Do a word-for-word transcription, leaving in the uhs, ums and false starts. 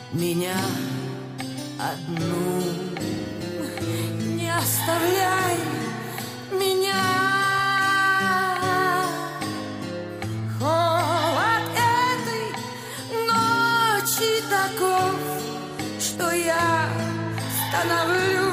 меня одну. Не оставляй меня. Холод этой ночи таков, что я становлюсь